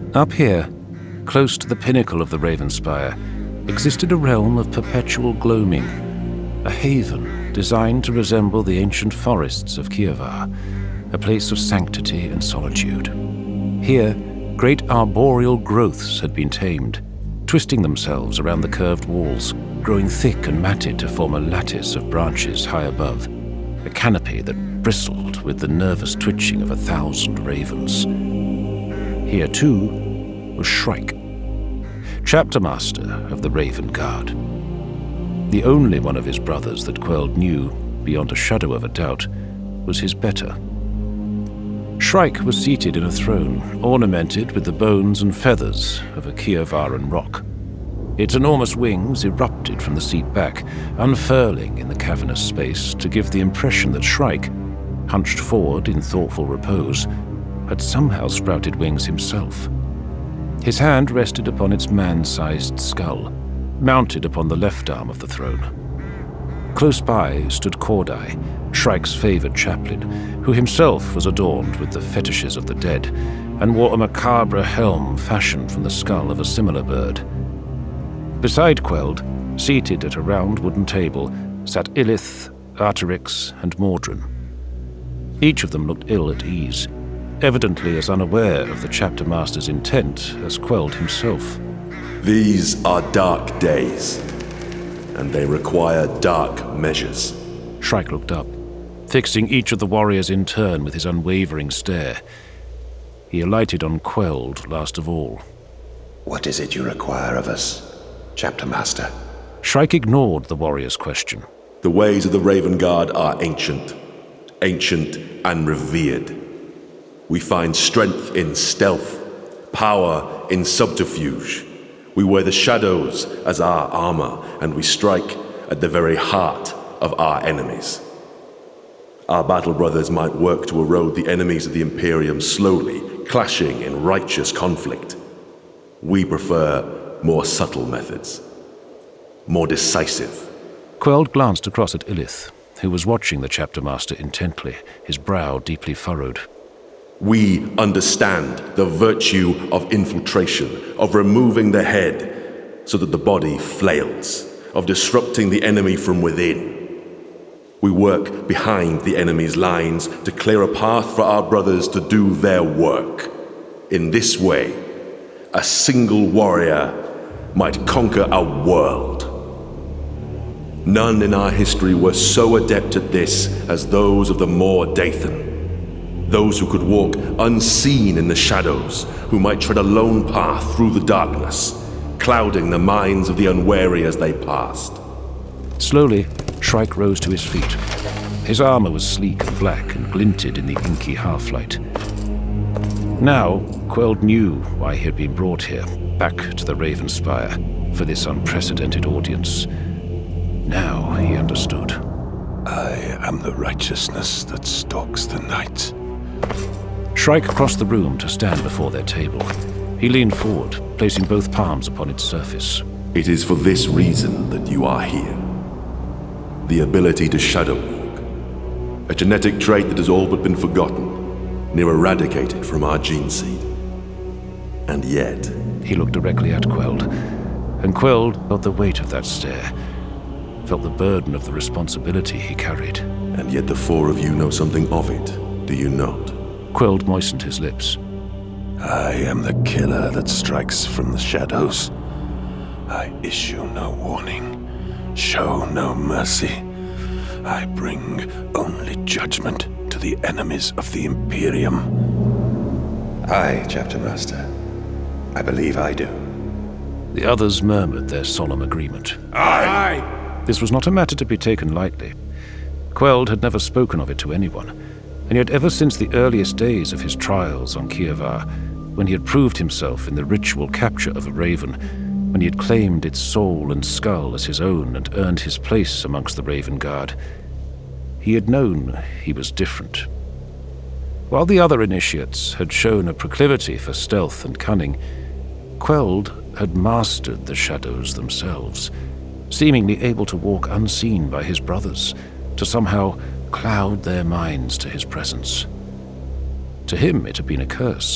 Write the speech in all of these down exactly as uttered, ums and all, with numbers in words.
Up here, close to the pinnacle of the Ravenspire, existed a realm of perpetual gloaming, a haven designed to resemble the ancient forests of Kievar, a place of sanctity and solitude. Here, great arboreal growths had been tamed, twisting themselves around the curved walls, growing thick and matted to form a lattice of branches high above, a canopy that bristled with the nervous twitching of a thousand ravens. Here, too, was Shrike, chapter master of the Raven Guard. The only one of his brothers that Queld knew, beyond a shadow of a doubt, was his better. Shrike was seated in a throne, ornamented with the bones and feathers of a Kievaran rock. Its enormous wings erupted from the seat back, unfurling in the cavernous space to give the impression that Shrike, hunched forward in thoughtful repose, had somehow sprouted wings himself. His hand rested upon its man-sized skull, mounted upon the left arm of the throne. Close by stood Cordai, Shrike's favored chaplain, who himself was adorned with the fetishes of the dead, and wore a macabre helm fashioned from the skull of a similar bird. Beside Queld, seated at a round wooden table, sat Illith, Arterix, and Mordrin. Each of them looked ill at ease, evidently as unaware of the chapter master's intent as Queld himself. These are dark days, and they require dark measures. Shrike looked up, fixing each of the warriors in turn with his unwavering stare. He alighted on Queld last of all. What is it you require of us, Chapter Master? Shrike ignored the warrior's question. The ways of the Raven Guard are ancient, ancient and revered. We find strength in stealth, power in subterfuge. We wear the shadows as our armor, and we strike at the very heart of our enemies. Our battle brothers might work to erode the enemies of the Imperium slowly, clashing in righteous conflict. We prefer more subtle methods, more decisive. Queld glanced across at Illith, who was watching the chapter master intently, his brow deeply furrowed. We understand the virtue of infiltration, of removing the head so that the body flails, of disrupting the enemy from within. We work behind the enemy's lines to clear a path for our brothers to do their work. In this way, a single warrior might conquer a world. None in our history were so adept at this as those of the Mordathan. Those who could walk unseen in the shadows, who might tread a lone path through the darkness, clouding the minds of the unwary as they passed. Slowly, Shrike rose to his feet. His armor was sleek and black and glinted in the inky half-light. Now, Queld knew why he had been brought here, back to the Ravenspire, for this unprecedented audience. Now he understood. I am the righteousness that stalks the night. Shrike crossed the room to stand before their table. He leaned forward, placing both palms upon its surface. It is for this reason that you are here. The ability to shadow walk. A genetic trait that has all but been forgotten, near eradicated from our gene seed. And yet... He looked directly at Queld, and Queld felt the weight of that stare, felt the burden of the responsibility he carried. And yet the four of you know something of it, do you not? Queld moistened his lips. I am the killer that strikes from the shadows. I issue no warning, show no mercy. I bring only judgment to the enemies of the Imperium. Aye, Chapter Master. I believe I do. The others murmured their solemn agreement. Aye! Aye. This was not a matter to be taken lightly. Queld had never spoken of it to anyone, and yet ever since the earliest days of his trials on Kievar, when he had proved himself in the ritual capture of a raven, when he had claimed its soul and skull as his own and earned his place amongst the Raven Guard, he had known he was different. While the other initiates had shown a proclivity for stealth and cunning, Queld had mastered the shadows themselves, seemingly able to walk unseen by his brothers, to somehow cloud their minds to his presence. To him it had been a curse,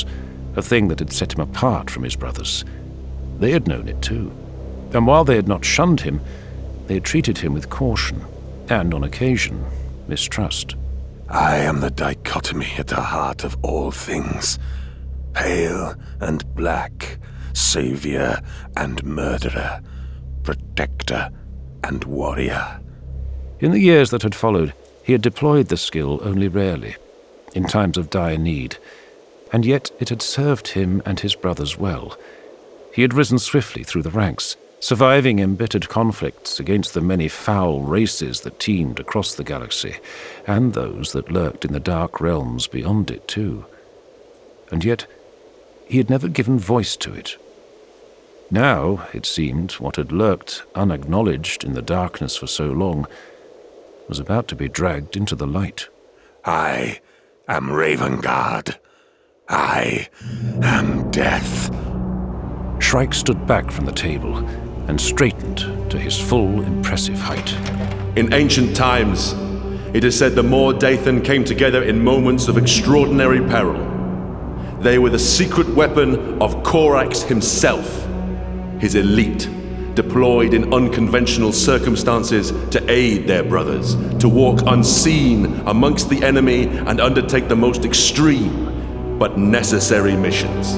a thing that had set him apart from his brothers. They had known it too, and while they had not shunned him, they had treated him with caution, and on occasion, mistrust. I am the dichotomy at the heart of all things. Pale and black, savior and murderer, protector and warrior. In the years that had followed, he had deployed the skill only rarely, in times of dire need, and yet it had served him and his brothers well. He had risen swiftly through the ranks, surviving embittered conflicts against the many foul races that teemed across the galaxy, and those that lurked in the dark realms beyond it too. And yet, he had never given voice to it. Now, it seemed, what had lurked unacknowledged in the darkness for so long was about to be dragged into the light. I am Ravengard. I am death. Shrike stood back from the table and straightened to his full, impressive height. In ancient times, it is said the Mordathan came together in moments of extraordinary peril. They were the secret weapon of Korax himself, his elite, deployed in unconventional circumstances to aid their brothers, to walk unseen amongst the enemy and undertake the most extreme but necessary missions.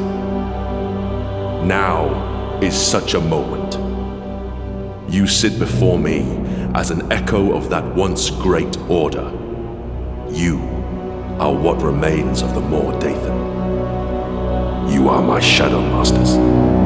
Now is such a moment. You sit before me as an echo of that once great order. You are what remains of the Mordathan. You are my Shadow Masters.